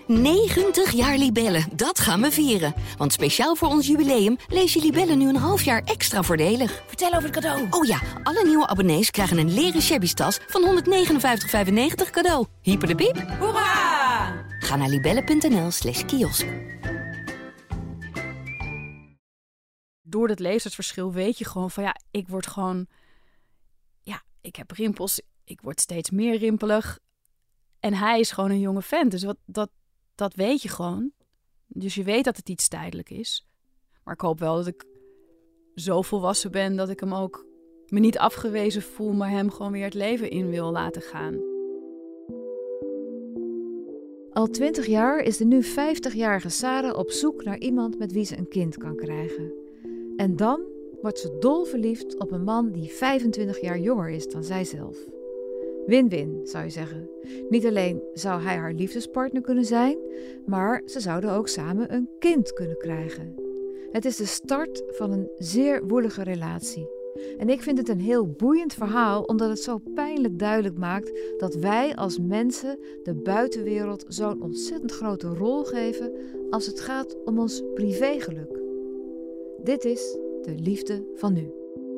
90 jaar Libellen, dat gaan we vieren. Want speciaal voor ons jubileum lees je Libellen nu een half jaar extra voordelig. Vertel over het cadeau. Oh ja, alle nieuwe abonnees krijgen een leren shabby tas van 159,95 cadeau. Hyper de piep. Hoera! Ga naar libellen.nl/kiosk. Door het leeftijdsverschil weet je gewoon van ik word gewoon... Ja, ik heb rimpels. Ik word steeds meer rimpelig. En hij is gewoon een jonge vent. Dus dat weet je gewoon. Dus je weet dat het iets tijdelijk is. Maar ik hoop wel dat ik zo volwassen ben dat ik hem ook me niet afgewezen voel, maar hem gewoon weer het leven in wil laten gaan. Al 20 jaar is de nu 50-jarige Sarah op zoek naar iemand met wie ze een kind kan krijgen. En dan wordt ze dolverliefd op een man die 25 jaar jonger is dan zijzelf. Win-win, zou je zeggen. Niet alleen zou hij haar liefdespartner kunnen zijn, maar ze zouden ook samen een kind kunnen krijgen. Het is de start van een zeer woelige relatie. En ik vind het een heel boeiend verhaal, omdat het zo pijnlijk duidelijk maakt dat wij als mensen de buitenwereld zo'n ontzettend grote rol geven als het gaat om ons privégeluk. Dit is de liefde van nu.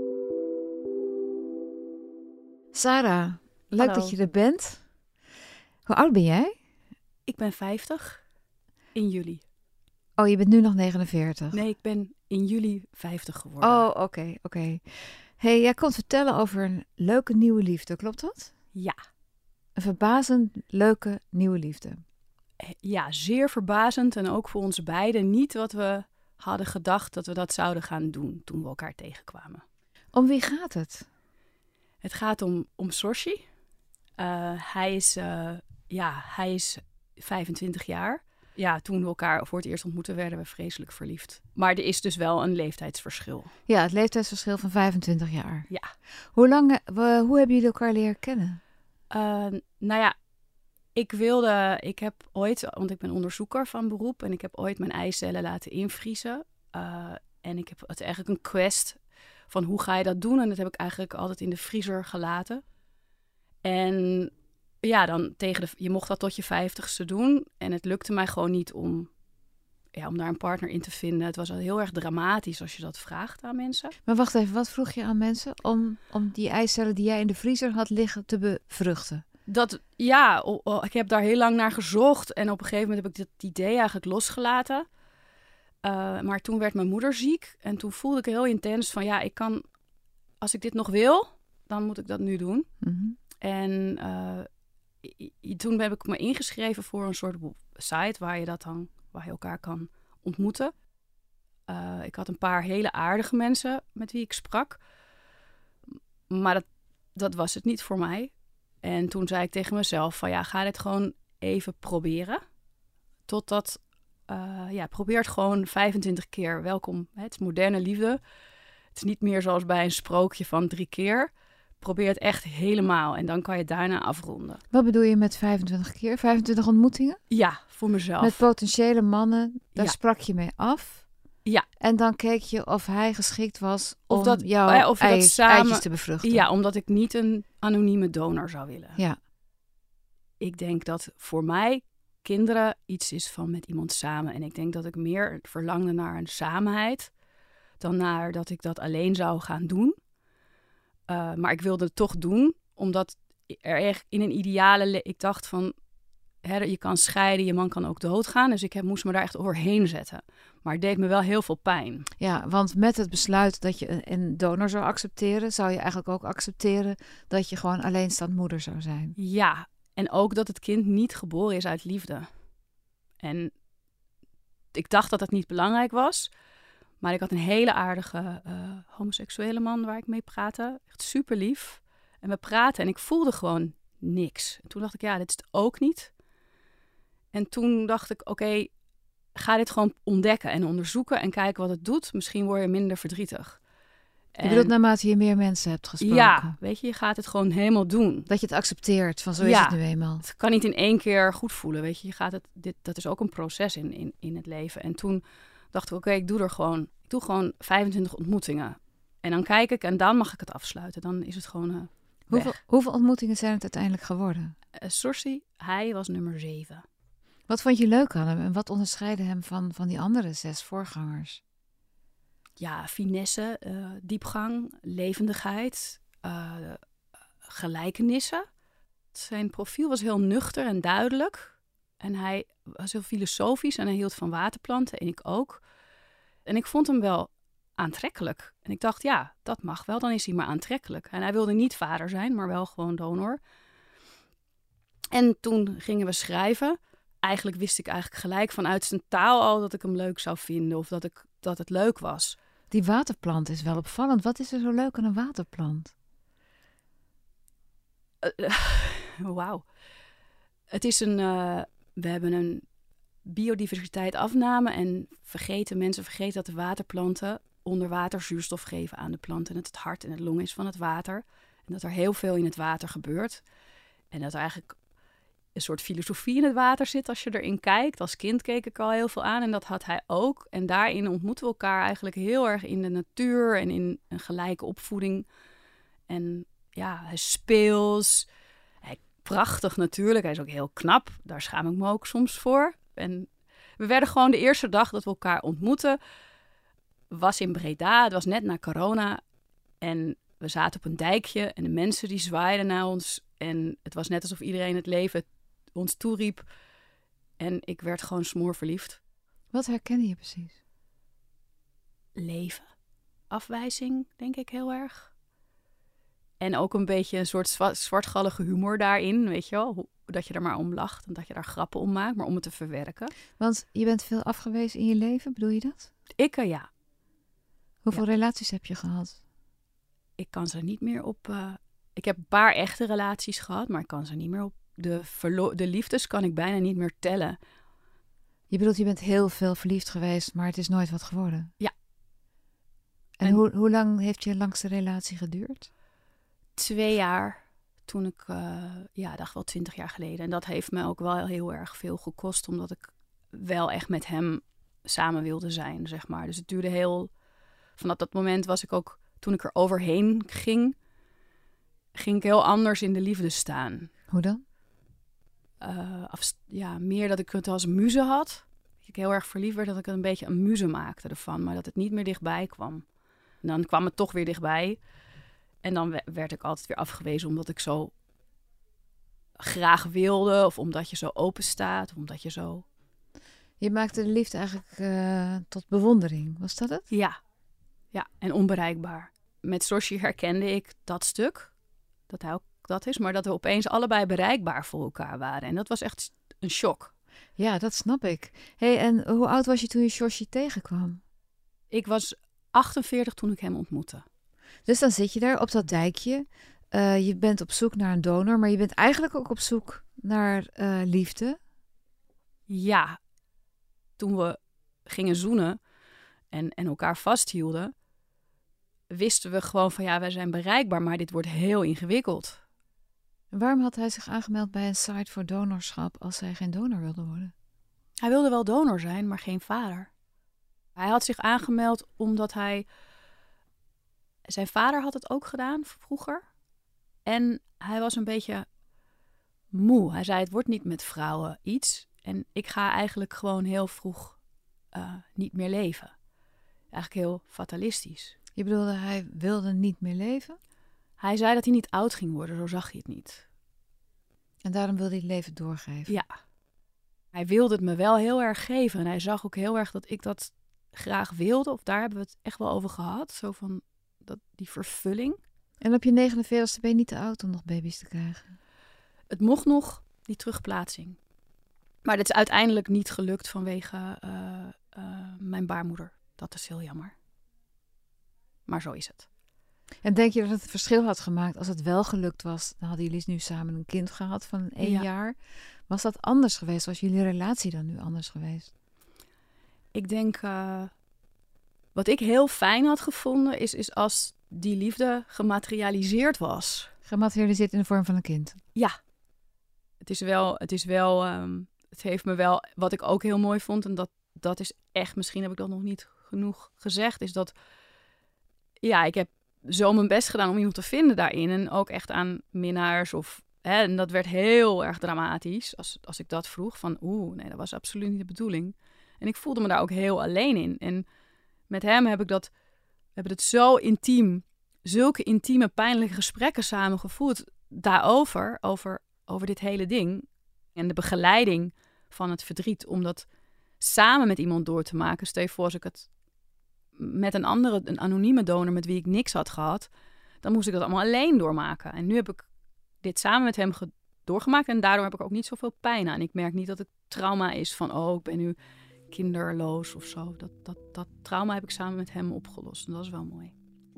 Sarah, leuk Hallo. dat je er bent. Hoe oud ben jij? Ik ben 50 in juli. Oh, je bent nu nog 49. Nee, ik ben in juli 50 geworden. Oh, oké. Hey, jij komt vertellen over een leuke nieuwe liefde, klopt dat? Ja. Een verbazend leuke nieuwe liefde. Ja, zeer verbazend en ook voor ons beiden niet wat we hadden gedacht dat we dat zouden gaan doen toen we elkaar tegenkwamen. Om wie gaat het? Het gaat om Sorsi. Hij is 25 jaar. Ja, toen we elkaar voor het eerst ontmoetten werden we vreselijk verliefd. Maar er is dus wel een leeftijdsverschil. Ja, het leeftijdsverschil van 25 jaar. Ja. Hoe hebben jullie elkaar leren kennen? Ik heb ooit, want ik ben onderzoeker van beroep en ik heb ooit mijn eicellen laten invriezen. En ik heb het eigenlijk een quest van hoe ga je dat doen? En dat heb ik eigenlijk altijd in de vriezer gelaten. En ja, dan je mocht dat tot je 50ste doen. En het lukte mij gewoon niet om daar een partner in te vinden. Het was al heel erg dramatisch als je dat vraagt aan mensen. Maar wacht even, wat vroeg je aan mensen om die eicellen die jij in de vriezer had liggen te bevruchten? Ik heb daar heel lang naar gezocht. En op een gegeven moment heb ik dat idee eigenlijk losgelaten. Maar toen werd mijn moeder ziek. En toen voelde ik heel intens van als ik dit nog wil, dan moet ik dat nu doen. Mm-hmm. En toen heb ik me ingeschreven voor een soort site waar je elkaar kan ontmoeten. Ik had een paar hele aardige mensen met wie ik sprak. Maar dat was het niet voor mij. En toen zei ik tegen mezelf van ga dit gewoon even proberen. Totdat, probeer het gewoon 25 keer. Welkom, het is moderne liefde. Het is niet meer zoals bij een sprookje van 3 keer. Probeer het echt helemaal en dan kan je daarna afronden. Wat bedoel je met 25 keer? 25 ontmoetingen? Ja, voor mezelf. Met potentiële mannen, daar sprak je mee af. Ja. En dan keek je of hij geschikt was om eitjes te bevruchten. Ja, omdat ik niet een anonieme donor zou willen. Ja. Ik denk dat voor mij kinderen iets is van met iemand samen. En ik denk dat ik meer verlangde naar een samenheid dan naar dat ik dat alleen zou gaan doen. Maar ik wilde het toch doen, omdat er echt in een ideale... Ik dacht van, je kan scheiden, je man kan ook doodgaan. Dus ik moest me daar echt overheen zetten. Maar het deed me wel heel veel pijn. Ja, want met het besluit dat je een donor zou accepteren, zou je eigenlijk ook accepteren dat je gewoon alleenstaand moeder zou zijn. Ja, en ook dat het kind niet geboren is uit liefde. En ik dacht dat het niet belangrijk was. Maar ik had een hele aardige homoseksuele man waar ik mee praatte. Echt super lief. En we praten en ik voelde gewoon niks. En toen dacht ik, dit is het ook niet. En toen dacht ik, oké, ga dit gewoon ontdekken en onderzoeken en kijken wat het doet. Misschien word je minder verdrietig. Je bedoelt naarmate je meer mensen hebt gesproken? Ja, je gaat het gewoon helemaal doen. Dat je het accepteert, van zo is het nu eenmaal. Het kan niet in 1 keer goed voelen, dat is ook een proces in het leven. En toen dacht ik, oké, ik doe gewoon 25 ontmoetingen. En dan kijk ik en dan mag ik het afsluiten. Dan is het gewoon Hoeveel ontmoetingen zijn het uiteindelijk geworden? Sorsi, hij was nummer 7. Wat vond je leuk aan hem en wat onderscheidde hem van die andere 6 voorgangers? Ja, finesse, diepgang, levendigheid, gelijkenissen. Zijn profiel was heel nuchter en duidelijk. En hij was heel filosofisch en hij hield van waterplanten en ik ook. En ik vond hem wel aantrekkelijk. En ik dacht, ja, dat mag wel, dan is hij maar aantrekkelijk. En hij wilde niet vader zijn, maar wel gewoon donor. En toen gingen we schrijven. Eigenlijk wist ik gelijk vanuit zijn taal al dat ik hem leuk zou vinden of dat het leuk was. Die waterplant is wel opvallend. Wat is er zo leuk aan een waterplant? Wauw. Het is we hebben een biodiversiteitsafname en mensen vergeten dat de waterplanten onder water zuurstof geven aan de planten. En dat het hart en het long is van het water. En dat er heel veel in het water gebeurt. En dat er eigenlijk een soort filosofie in het water zit als je erin kijkt. Als kind keek ik al heel veel aan en dat had hij ook. En daarin ontmoeten we elkaar eigenlijk heel erg in de natuur en in een gelijke opvoeding. En ja, hij is speels. Prachtig natuurlijk. Hij is ook heel knap. Daar schaam ik me ook soms voor. En we werden gewoon de eerste dag dat we elkaar ontmoetten. Was in Breda. Het was net na corona. En we zaten op een dijkje. En de mensen die zwaaiden naar ons. En het was net alsof iedereen het leven ons toeriep. En ik werd gewoon smoorverliefd. Wat herkende je precies? Leven. Afwijzing, denk ik heel erg. En ook een beetje een soort zwartgallige humor daarin, weet je wel. Dat je er maar om lacht en dat je daar grappen om maakt, maar om het te verwerken. Want je bent veel afgewezen in je leven, bedoel je dat? Ja. Hoeveel relaties heb je gehad? Ik kan ze niet meer op... ik heb een paar echte relaties gehad, maar ik kan ze niet meer op... De liefdes kan ik bijna niet meer tellen. Je bedoelt, je bent heel veel verliefd geweest, maar het is nooit wat geworden? Ja. En hoe lang heeft je langste relatie geduurd? 2 jaar, toen ik, dacht wel 20 jaar geleden. En dat heeft me ook wel heel erg veel gekost, omdat ik wel echt met hem samen wilde zijn, zeg maar. Dus het duurde heel... Vanaf dat moment was ik ook, toen ik er overheen ging ik heel anders in de liefde staan. Hoe dan? Meer dat ik het als muze had. Dat ik heel erg verliefd werd, dat ik een beetje een muze maakte ervan. Maar dat het niet meer dichtbij kwam. En dan kwam het toch weer dichtbij. En dan werd ik altijd weer afgewezen omdat ik zo graag wilde. Of omdat je zo open staat. Of omdat je zo... Je maakte de liefde eigenlijk tot bewondering. Was dat het? Ja, en onbereikbaar. Met Soshi herkende ik dat stuk. Dat hij ook dat is. Maar dat we opeens allebei bereikbaar voor elkaar waren. En dat was echt een shock. Ja, dat snap ik. Hey, en hoe oud was je toen je Soshi tegenkwam? Ik was 48 toen ik hem ontmoette. Dus dan zit je daar op dat dijkje. Je bent op zoek naar een donor, maar je bent eigenlijk ook op zoek naar liefde. Ja, toen we gingen zoenen en elkaar vasthielden, wisten we gewoon van wij zijn bereikbaar, maar dit wordt heel ingewikkeld. En waarom had hij zich aangemeld bij een site voor donorschap als hij geen donor wilde worden? Hij wilde wel donor zijn, maar geen vader. Hij had zich aangemeld omdat zijn vader had het ook gedaan vroeger. En hij was een beetje moe. Hij zei, het wordt niet met vrouwen iets. En ik ga eigenlijk gewoon heel vroeg niet meer leven. Eigenlijk heel fatalistisch. Je bedoelde, hij wilde niet meer leven? Hij zei dat hij niet oud ging worden, zo zag hij het niet. En daarom wilde hij het leven doorgeven? Ja. Hij wilde het me wel heel erg geven. En hij zag ook heel erg dat ik dat graag wilde. Of daar hebben we het echt wel over gehad. Zo van die vervulling. En op je 49ste ben je niet te oud om nog baby's te krijgen? Het mocht nog, die terugplaatsing. Maar dat is uiteindelijk niet gelukt vanwege mijn baarmoeder. Dat is heel jammer. Maar zo is het. En denk je dat het verschil had gemaakt als het wel gelukt was? Dan hadden jullie nu samen een kind gehad van 1 jaar. Was dat anders geweest? Was jullie relatie dan nu anders geweest? Ik denk, wat ik heel fijn had gevonden is als die liefde gematerialiseerd was. Gematerialiseerd in de vorm van een kind? Ja. Het heeft me wel, wat ik ook heel mooi vond, en dat is echt, misschien heb ik dat nog niet genoeg gezegd, is dat, ik heb zo mijn best gedaan om iemand te vinden daarin. En ook echt aan minnaars of En dat werd heel erg dramatisch als ik dat vroeg. Van nee, dat was absoluut niet de bedoeling. En ik voelde me daar ook heel alleen in. En met hem hebben we het zo intiem, zulke intieme, pijnlijke gesprekken samen gevoerd daarover, over dit hele ding. En de begeleiding van het verdriet, om dat samen met iemand door te maken. Stel je voor, als ik het met een anonieme donor met wie ik niks had gehad, dan moest ik dat allemaal alleen doormaken. En nu heb ik dit samen met hem doorgemaakt en daardoor heb ik ook niet zoveel pijn aan. Ik merk niet dat het trauma is van, ik ben nu kinderloos of zo. Dat trauma heb ik samen met hem opgelost en dat is wel mooi.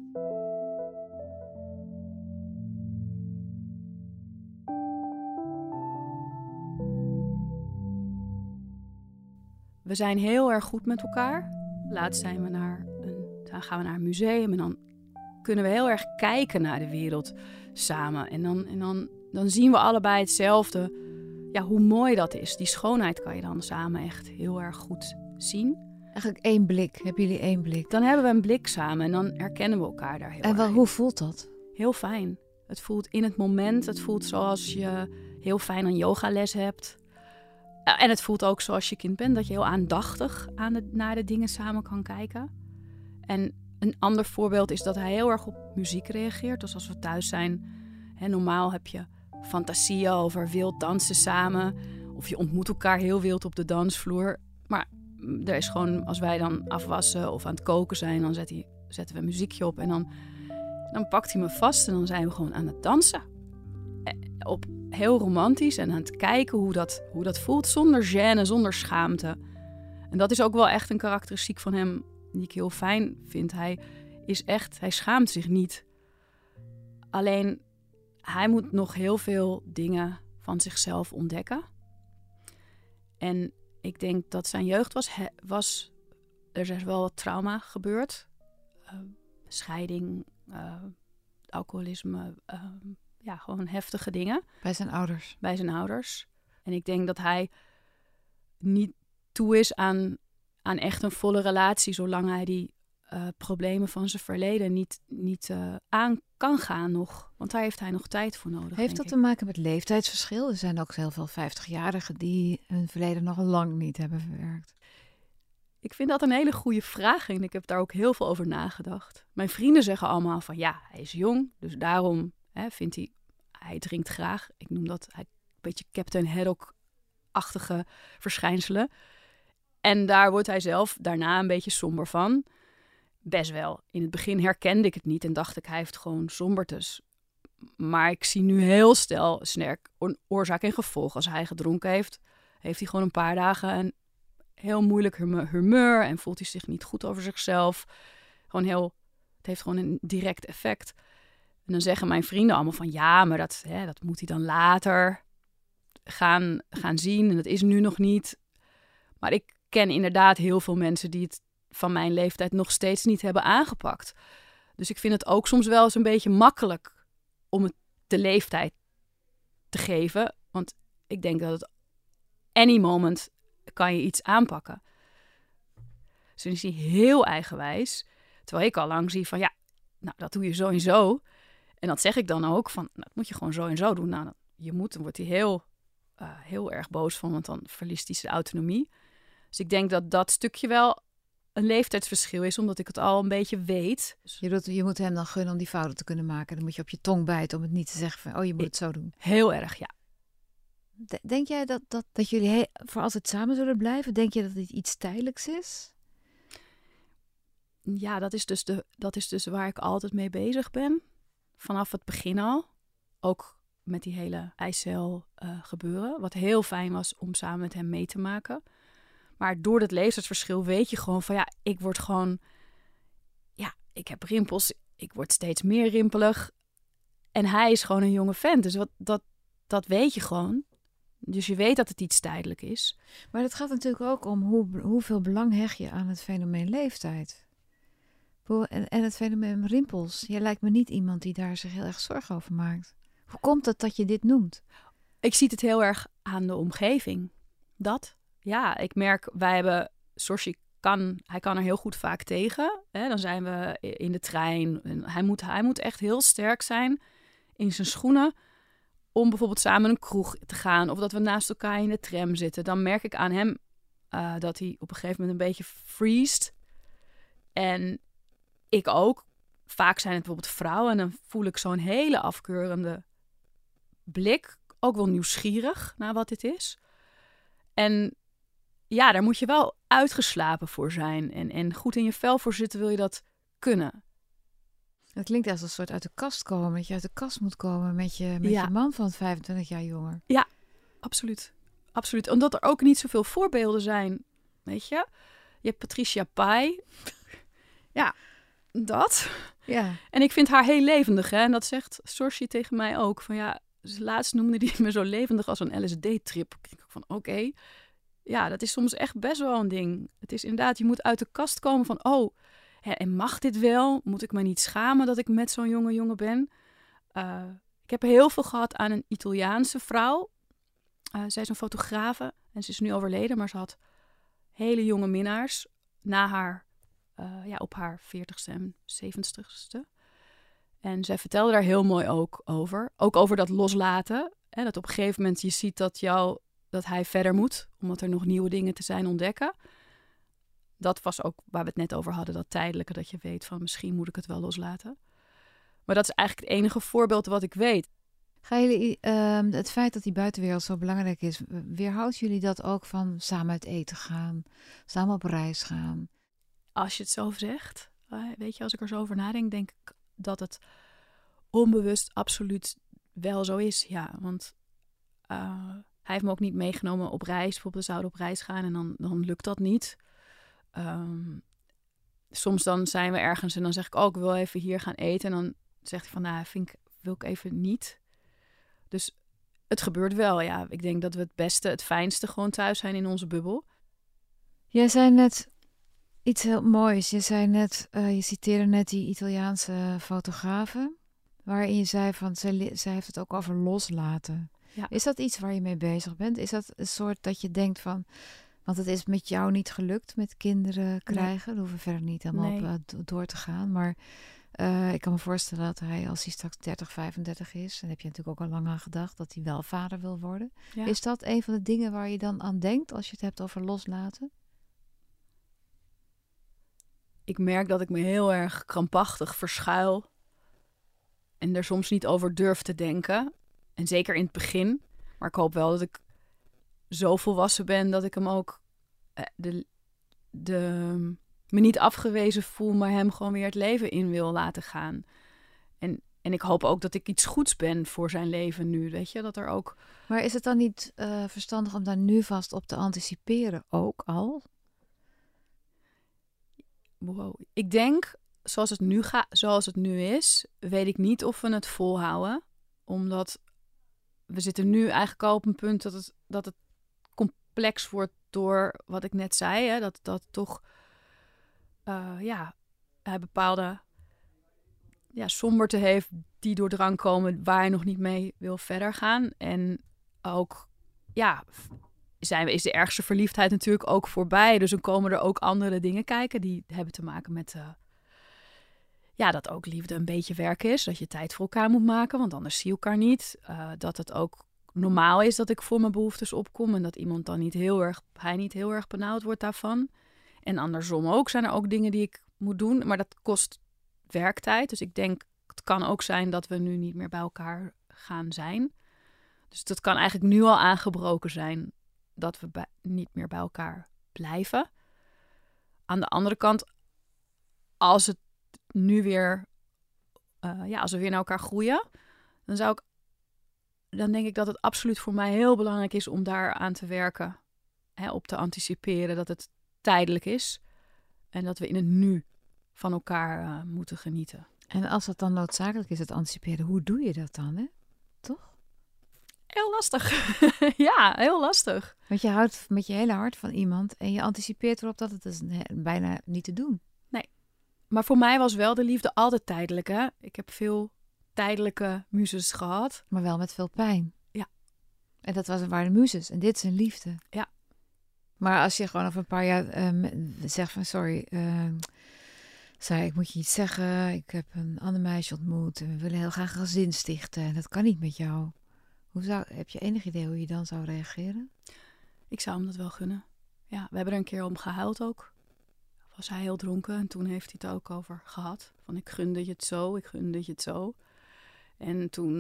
We zijn heel erg goed met elkaar. Laatst gaan we naar een museum en dan kunnen we heel erg kijken naar de wereld samen. En dan zien we allebei hetzelfde. Ja, hoe mooi dat is. Die schoonheid kan je dan samen echt heel erg goed zien. Eigenlijk 1 blik. Hebben jullie 1 blik? Dan hebben we een blik samen en dan herkennen we elkaar daar heel erg. En hoe voelt dat? Heel fijn. Het voelt in het moment. Het voelt zoals je heel fijn een yogales hebt. En het voelt ook zoals je kind bent. Dat je heel aandachtig naar de dingen samen kan kijken. En een ander voorbeeld is dat hij heel erg op muziek reageert. Dus als we thuis zijn, normaal heb je fantasieën over wild dansen samen. Of je ontmoet elkaar heel wild op de dansvloer. Maar er is gewoon, als wij dan afwassen of aan het koken zijn, dan zetten we een muziekje op. En dan pakt hij me vast en dan zijn we gewoon aan het dansen. Heel romantisch en aan het kijken hoe dat voelt zonder gêne, zonder schaamte. En dat is ook wel echt een karakteristiek van hem die ik heel fijn vind. Hij schaamt zich niet. Alleen, hij moet nog heel veel dingen van zichzelf ontdekken. En ik denk dat zijn jeugd er is wel wat trauma gebeurd. Scheiding, alcoholisme, gewoon heftige dingen. Bij zijn ouders? En ik denk dat hij niet toe is aan echt een volle relatie, zolang hij die problemen van zijn verleden niet aan kan gaan nog. Want daar heeft hij nog tijd voor nodig. Heeft dat te maken met leeftijdsverschil? Er zijn ook heel veel 50-jarigen die hun verleden nog lang niet hebben verwerkt. Ik vind dat een hele goede vraag en ik heb daar ook heel veel over nagedacht. Mijn vrienden zeggen allemaal van hij is jong, dus daarom vindt hij drinkt graag. Ik noem dat een beetje Captain Haddock-achtige verschijnselen. En daar wordt hij zelf daarna een beetje somber van. Best wel. In het begin herkende ik het niet en dacht ik, hij heeft gewoon sombertes. Maar ik zie nu heel sterk oorzaak en gevolg. Als hij gedronken heeft hij gewoon een paar dagen een heel moeilijk humeur en voelt hij zich niet goed over zichzelf. Het heeft gewoon een direct effect. En dan zeggen mijn vrienden allemaal van maar dat moet hij dan later gaan zien. En dat is nu nog niet. Maar ik ken inderdaad heel veel mensen die het van mijn leeftijd nog steeds niet hebben aangepakt. Dus ik vind het ook soms wel eens een beetje makkelijk om het de leeftijd te geven. Want ik denk dat het any moment kan je iets aanpakken. Dus dan is hij heel eigenwijs. Terwijl ik al lang zie van dat doe je zo en zo. En dat zeg ik dan ook van, dat moet je gewoon zo en zo doen. Nou, dan wordt hij heel erg boos van, want dan verliest hij zijn autonomie. Dus ik denk dat dat stukje wel een leeftijdsverschil is, omdat ik het al een beetje weet. Je moet hem dan gunnen om die fouten te kunnen maken. Dan moet je op je tong bijten om het niet te zeggen van, je moet het zo doen. Heel erg, ja. Denk jij dat jullie voor altijd samen zullen blijven? Denk je dat dit iets tijdelijks is? Ja, dat is dus waar ik altijd mee bezig ben. Vanaf het begin al. Ook met die hele eicel gebeuren. Wat heel fijn was om samen met hem mee te maken. Maar door dat leeftijdsverschil weet je gewoon van ik word gewoon... ik heb rimpels. Ik word steeds meer rimpelig. En hij is gewoon een jonge vent. Dus dat weet je gewoon. Dus je weet dat het iets tijdelijk is. Maar het gaat natuurlijk ook om hoeveel belang hecht je aan het fenomeen leeftijd. En het fenomeen rimpels. Jij lijkt me niet iemand die daar zich heel erg zorgen over maakt. Hoe komt het dat je dit noemt? Ik zie het heel erg aan de omgeving. Ik merk, wij hebben... Sorsi hij kan er heel goed vaak tegen. Dan zijn we in de trein. En hij moet echt heel sterk zijn in zijn schoenen om bijvoorbeeld samen een kroeg te gaan of dat we naast elkaar in de tram zitten, dan merk ik aan hem dat hij op een gegeven moment een beetje freest. En ik ook. Vaak zijn het bijvoorbeeld vrouwen en dan voel ik zo'n hele afkeurende blik. Ook wel nieuwsgierig naar wat dit is. En ja, daar moet je wel uitgeslapen voor zijn. En goed in je vel voor zitten wil je dat kunnen. Het klinkt als een soort uit de kast komen. Dat je uit de kast moet komen met je man van 25 jaar jonger. Ja, absoluut. Absoluut. Omdat er ook niet zoveel voorbeelden zijn. Weet je? Je hebt Patricia Pai. Ja, dat. Ja. En ik vind haar heel levendig. Hè? En dat zegt Saoirse tegen mij ook. Van ja, laatst noemde die me zo levendig als een LSD-trip. Ik denk van oké. Ja, dat is soms echt best wel een ding. Het is inderdaad, je moet uit de kast komen van en mag dit wel? Moet ik me niet schamen dat ik met zo'n jonge jongen ben? Ik heb heel veel gehad aan een Italiaanse vrouw. Zij is een fotografe en ze is nu overleden, maar ze had hele jonge minnaars na haar, op haar 40ste en 70ste. En zij vertelde daar heel mooi ook over. Ook over dat loslaten. Hè, dat op een gegeven moment je ziet dat hij verder moet, omdat er nog nieuwe dingen te zijn ontdekken. Dat was ook waar we het net over hadden, dat tijdelijke, dat je weet van misschien moet ik het wel loslaten. Maar dat is eigenlijk het enige voorbeeld wat ik weet. Gaan jullie, het feit dat die buitenwereld zo belangrijk is, weerhoudt jullie dat ook van samen uit eten gaan, samen op reis gaan? Als je het zo zegt, weet je, als ik er zo over nadenk, denk ik dat het onbewust absoluut wel zo is. Ja, want hij heeft me ook niet meegenomen op reis. Bijvoorbeeld, we zouden op reis gaan en dan lukt dat niet. Soms dan zijn we ergens en dan zeg ik ik wil even hier gaan eten. En dan zegt hij van, wil ik even niet. Dus het gebeurt wel, ja. Ik denk dat we het beste, het fijnste gewoon thuis zijn in onze bubbel. Jij zei net iets heel moois. Je zei net, je citeerde net die Italiaanse fotografe, waarin je zei van, zij heeft het ook over loslaten. Ja. Is dat iets waar je mee bezig bent? Is dat een soort dat je denkt van, want het is met jou niet gelukt met kinderen krijgen. Daar hoeven we verder niet helemaal op door te gaan. Maar ik kan me voorstellen dat hij, als hij straks 30, 35 is, en heb je natuurlijk ook al lang aan gedacht, dat hij wel vader wil worden. Ja. Is dat een van de dingen waar je dan aan denkt als je het hebt over loslaten? Ik merk dat ik me heel erg krampachtig verschuil en er soms niet over durf te denken. En zeker in het begin. Maar ik hoop wel dat ik zo volwassen ben dat ik hem ook me niet afgewezen voel, maar hem gewoon weer het leven in wil laten gaan. En ik hoop ook dat ik iets goeds ben voor zijn leven nu, weet je, dat er ook. Maar is het dan niet verstandig om daar nu vast op te anticiperen ook al? Wow. Ik denk, zoals het nu is, weet ik niet of we het volhouden, omdat we zitten nu eigenlijk al op een punt dat het complex wordt door wat ik net zei. Hè? Dat toch bepaalde somberte heeft die door drang komen waar je nog niet mee wil verder gaan. En ook is de ergste verliefdheid natuurlijk ook voorbij. Dus dan komen er ook andere dingen kijken die hebben te maken met dat ook liefde een beetje werk is. Dat je tijd voor elkaar moet maken, want anders zie je elkaar niet. Dat het ook normaal is dat ik voor mijn behoeftes opkom en dat iemand dan niet heel erg benauwd wordt daarvan. En andersom ook zijn er ook dingen die ik moet doen, maar dat kost werktijd. Dus ik denk, het kan ook zijn dat we nu niet meer bij elkaar gaan zijn. Dus dat kan eigenlijk nu al aangebroken zijn dat we niet meer bij elkaar blijven. Aan de andere kant, als het nu weer, als we weer naar elkaar groeien, dan denk ik dat het absoluut voor mij heel belangrijk is om daar aan te werken. Op te anticiperen dat het tijdelijk is. En dat we in het nu van elkaar moeten genieten. En als dat dan noodzakelijk is, het anticiperen, hoe doe je dat dan, hè? Toch? Heel lastig. Ja, heel lastig. Want je houdt met je hele hart van iemand en je anticipeert erop dat het is bijna niet te doen. Nee, maar voor mij was wel de liefde altijd tijdelijk, hè? Ik heb veel tijdelijke muzes gehad. Maar wel met veel pijn. Ja. En dat waren muzes en dit is een liefde. Ja. Maar als je gewoon over een paar jaar zegt van sorry, ik moet je iets zeggen. Ik heb een ander meisje ontmoet en we willen heel graag een gezin stichten. En dat kan niet met jou. Heb je enig idee hoe je dan zou reageren? Ik zou hem dat wel gunnen. Ja, we hebben er een keer om gehuild ook. Was hij heel dronken en toen heeft hij het ook over gehad. Van ik gunde je het zo, ik gunde je het zo. En toen,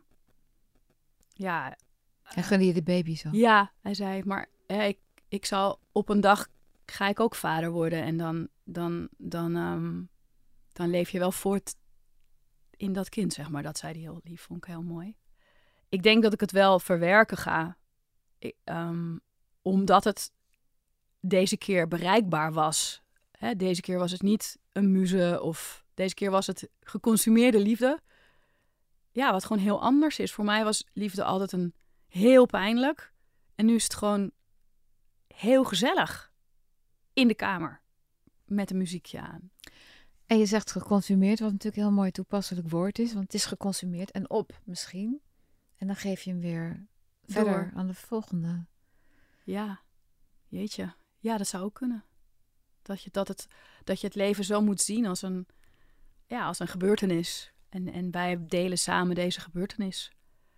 En gunde je de baby zo? Ja, hij zei, maar ik zal op een dag ga ik ook vader worden. En dan leef je wel voort in dat kind, zeg maar. Dat zei hij heel lief, vond ik heel mooi. Ik denk dat ik het wel verwerken ga. Omdat het deze keer bereikbaar was. Hè, deze keer was het niet een muze of deze keer was het geconsumeerde liefde. Ja, wat gewoon heel anders is. Voor mij was liefde altijd een heel pijnlijk. En nu is het gewoon heel gezellig in de kamer met een muziekje aan. En je zegt geconsumeerd, wat natuurlijk een heel mooi toepasselijk woord is. Want het is geconsumeerd en op misschien. En dan geef je hem weer verder aan de volgende. Ja, jeetje. Ja, dat zou ook kunnen. Dat je het leven zo moet zien als een gebeurtenis. En wij delen samen deze gebeurtenis.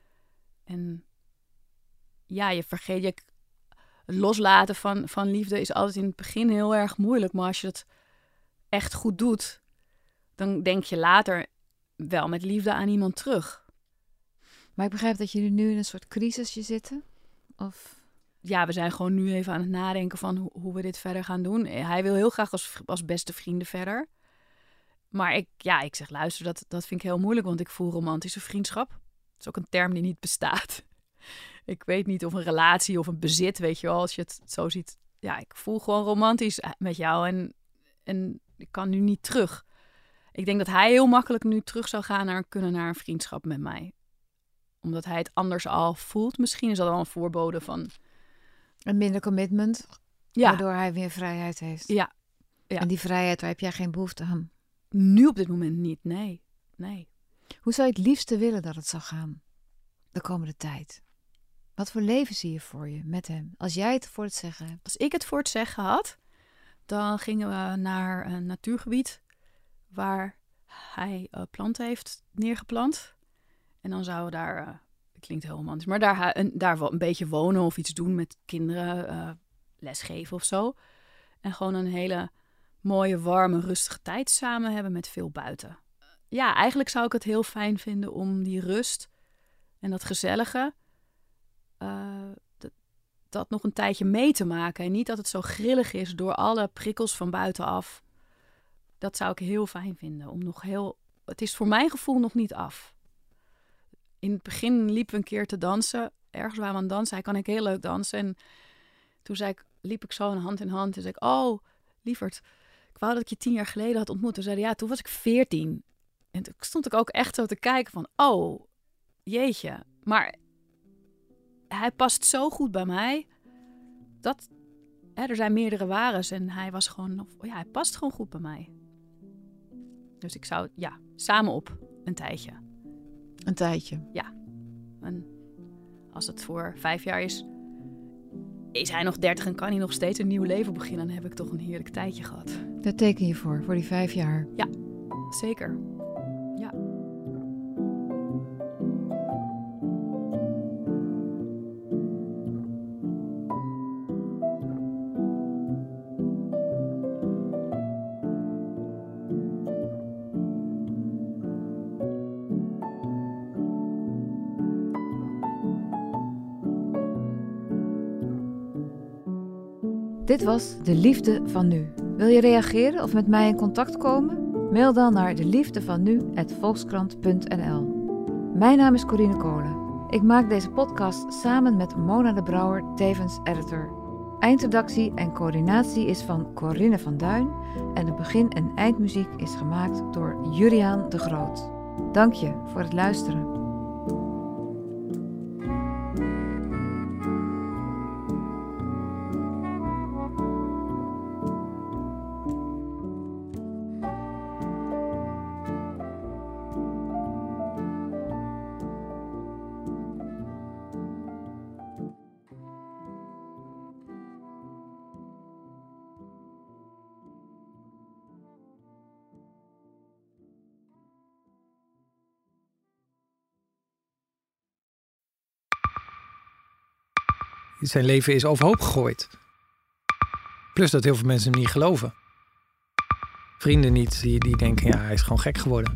En ja, je vergeet het loslaten van liefde is altijd in het begin heel erg moeilijk. Maar als je het echt goed doet, dan denk je later wel met liefde aan iemand terug. Maar ik begrijp dat jullie nu in een soort crisisje zitten? Of... Ja, we zijn gewoon nu even aan het nadenken van hoe we dit verder gaan doen. Hij wil heel graag als beste vrienden verder. Maar ik zeg, luister, dat vind ik heel moeilijk, want ik voel romantische vriendschap. Dat is ook een term die niet bestaat. Ik weet niet of een relatie of een bezit, weet je wel, als je het zo ziet. Ja, ik voel gewoon romantisch met jou en ik kan nu niet terug. Ik denk dat hij heel makkelijk nu terug zou gaan naar een vriendschap met mij. Omdat hij het anders al voelt. Misschien is dat al een voorbode van... Een minder commitment, waardoor hij weer vrijheid heeft. Ja. En die vrijheid, waar heb jij geen behoefte aan? Nu op dit moment niet, nee. Hoe zou je het liefste willen dat het zou gaan de komende tijd? Wat voor leven zie je voor je met hem, als jij het voor het zeggen hebt? Als ik het voor het zeggen had, dan gingen we naar een natuurgebied waar hij planten heeft neergeplant. En dan zouden we daar, klinkt heel romantisch, maar daar een beetje wonen of iets doen met kinderen, lesgeven of zo. En gewoon een hele mooie, warme, rustige tijd samen hebben met veel buiten. Ja, eigenlijk zou ik het heel fijn vinden om die rust en dat gezellige, dat nog een tijdje mee te maken. En niet dat het zo grillig is door alle prikkels van buitenaf. Dat zou ik heel fijn vinden. Het is voor mijn gevoel nog niet af. In het begin liepen we een keer te dansen. Ergens waren we aan het dansen. Hij kan heel leuk dansen. En toen liep ik zo hand in hand. En zei ik, oh, lieverd, ik wou dat ik je 10 jaar geleden had ontmoet. Toen zei hij, ja, toen was ik 14. En toen stond ik ook echt zo te kijken van, oh, jeetje. Maar hij past zo goed bij mij. Er zijn meerdere wares en hij past gewoon goed bij mij. Dus ik zou, samen op een tijdje. Een tijdje? Ja. En als het voor 5 jaar is hij nog 30 en kan hij nog steeds een nieuw leven beginnen. Dan heb ik toch een heerlijk tijdje gehad. Daar teken je voor die 5 jaar? Ja, zeker. Ja. Dit was De Liefde van Nu. Wil je reageren of met mij in contact komen? Mail dan naar deliefdevanu@volkskrant.nl. Mijn naam is Corine Kolen. Ik maak deze podcast samen met Mona de Brouwer, tevens editor. Eindredactie en coördinatie is van Corinne van Duin en de begin- en eindmuziek is gemaakt door Juriaan de Groot. Dank je voor het luisteren. Zijn leven is overhoop gegooid. Plus dat heel veel mensen hem niet geloven. Vrienden niet, die denken, hij is gewoon gek geworden.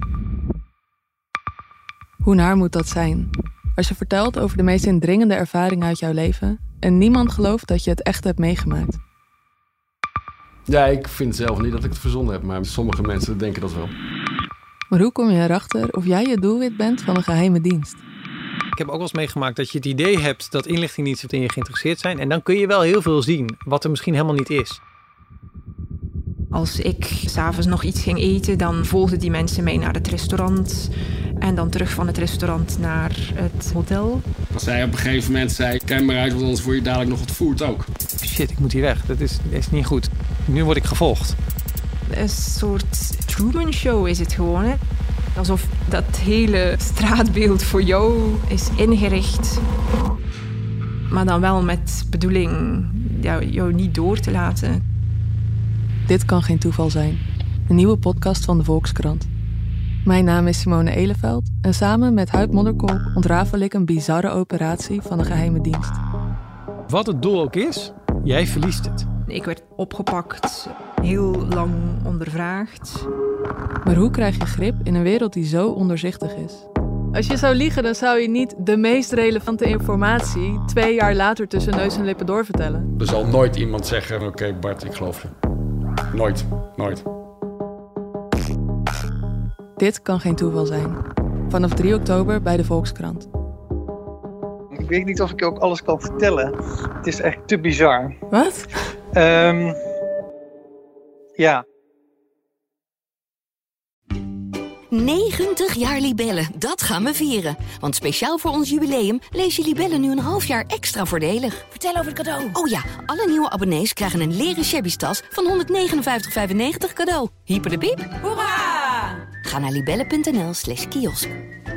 Hoe naar moet dat zijn? Als je vertelt over de meest indringende ervaring uit jouw leven en niemand gelooft dat je het echt hebt meegemaakt. Ja, ik vind zelf niet dat ik het verzonnen heb, maar sommige mensen denken dat wel. Maar hoe kom je erachter of jij het doelwit bent van een geheime dienst? Ik heb ook wel eens meegemaakt dat je het idee hebt dat inlichtingendiensten in je geïnteresseerd zijn. En dan kun je wel heel veel zien, wat er misschien helemaal niet is. Als ik 's avonds nog iets ging eten, dan volgden die mensen mee naar het restaurant. En dan terug van het restaurant naar het hotel. Als zij op een gegeven moment zei, kijk maar uit, want anders word je dadelijk nog ontvoerd ook. Shit, ik moet hier weg. Dat is niet goed. Nu word ik gevolgd. Een soort Truman Show is het gewoon. Hè? Alsof dat hele straatbeeld voor jou is ingericht. Maar dan wel met bedoeling jou niet door te laten. Dit kan geen toeval zijn. Een nieuwe podcast van de Volkskrant. Mijn naam is Simone Eleveld en samen met Huib Modderkolk ontrafel ik een bizarre operatie van de geheime dienst. Wat het doel ook is, jij verliest het. Ik werd opgepakt, heel lang ondervraagd. Maar hoe krijg je grip in een wereld die zo onderzichtig is? Als je zou liegen, dan zou je niet de meest relevante informatie 2 jaar later tussen neus en lippen doorvertellen. Er zal nooit iemand zeggen, oké, Bart, ik geloof je. Nooit, nooit. Dit kan geen toeval zijn. Vanaf 3 oktober bij de Volkskrant. Ik weet niet of ik ook alles kan vertellen. Het is echt te bizar. Wat? Ja. 90 jaar Libellen, dat gaan we vieren. Want speciaal voor ons jubileum lees je Libellen nu een half jaar extra voordelig. Vertel over het cadeau. Oh ja, alle nieuwe abonnees krijgen een leren shabby tas van 159,95 cadeau. Hyper de piep. Hoera! Ga naar libellen.nl/kiosk.